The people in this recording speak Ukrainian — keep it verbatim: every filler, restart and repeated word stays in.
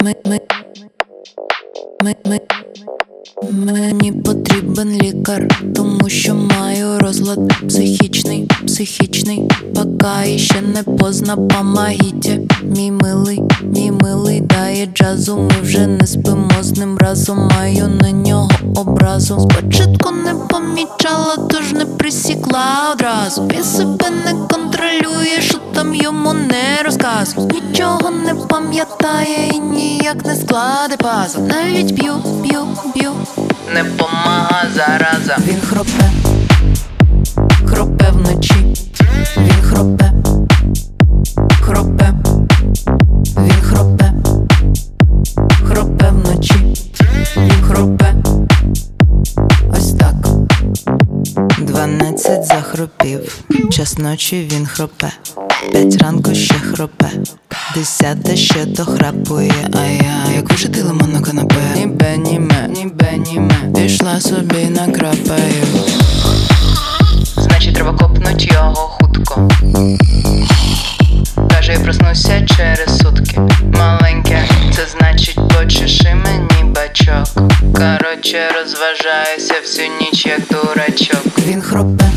Ми, ми, ми, ми, мені потрібен лікар, тому що маю розлад психічний, психічний. Пока іще не поздно, помогите. Мій милий, мій милий дає джазу. Ми вже не спимо з ним разом. Маю на нього образу. Спочатку не помічала, тож не присікла одразу. Він себе не контролює, що там йому не розказує. Нічого не пам'ятає і ніяк не складе пазл. Навіть п'ю, п'ю, п'ю, не помага зараза. Він хропе, хропе вночі. Він хропе, хропе, він хропе, хропе вночі. Він хропе, ось так. Дванадцять захропів, час ночі він хропе. П'ять ранку ще хропе, десята ще то храпує. А я, як вишити лимон на канапе. Нібе, німе, нібе, німе, пішла собі накрапаю. Значить треба копнуть його хутко. Каже, я проснуся через сутки. Маленьке, це значить почеши мені бачок. Короче, розважаюся всю ніч як дурачок. Він хропе,